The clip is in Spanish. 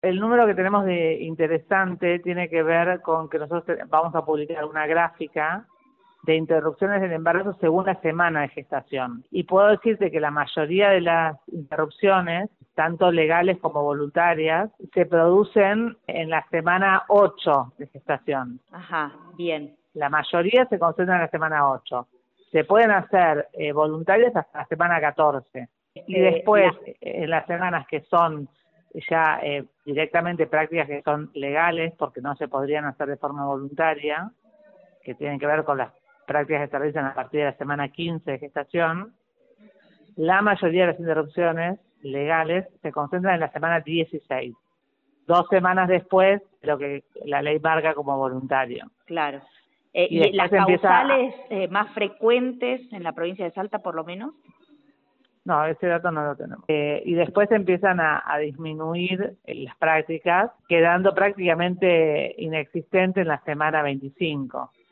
El número que tenemos de interesante tiene que ver con que nosotros vamos a publicar una gráfica de interrupciones del embarazo según la semana de gestación. Y puedo decirte que la mayoría de las interrupciones, tanto legales como voluntarias, se producen en la semana 8 de gestación. Ajá, bien. La mayoría se concentra en la semana 8. Se pueden hacer voluntarias hasta la semana 14. Y después, en las semanas que son ya directamente prácticas que son legales, porque no se podrían hacer de forma voluntaria, que tienen que ver con las prácticas que se realizan a partir de la semana 15 de gestación, la mayoría de las interrupciones legales se concentran en la semana 16, 2 semanas después de lo que la ley marca como voluntario. Claro. Y las causales más frecuentes en la provincia de Salta, por lo menos? No, ese dato no lo tenemos. Y después empiezan a disminuir las prácticas, quedando prácticamente inexistente en la semana 25.